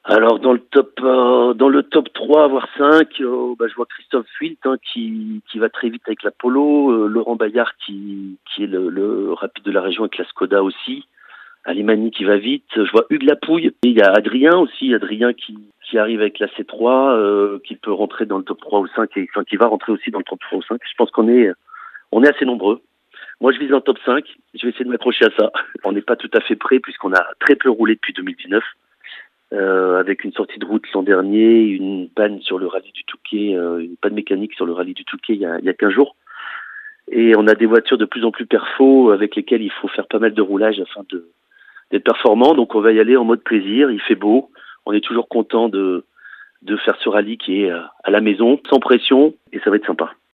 Alors dans le top 3 voire 5, je vois Christophe Wilt qui va très vite avec la Polo, Laurent Bayard qui est le rapide de la région avec la Skoda aussi, Alimani qui va vite, je vois Hugues Lapouille, et il y a Adrien aussi, Adrien qui arrive avec la C3, qui peut rentrer dans le top 3 ou 5 et enfin, qui va rentrer aussi dans le top 3 ou 5. Je pense qu'on est assez nombreux. Moi, je vise un top 5. Je vais essayer de m'accrocher à ça. On n'est pas tout à fait prêt puisqu'on a très peu roulé depuis 2019. Avec une sortie de route l'an dernier, une panne sur le rallye du Touquet, une panne mécanique sur le rallye du Touquet il y a 15 jours. Et on a des voitures de plus en plus perfo avec lesquelles il faut faire pas mal de roulage afin d'être performant. Donc on va y aller en mode plaisir, il fait beau. On est toujours content de faire ce rallye qui est à la maison, sans pression, et ça va être sympa.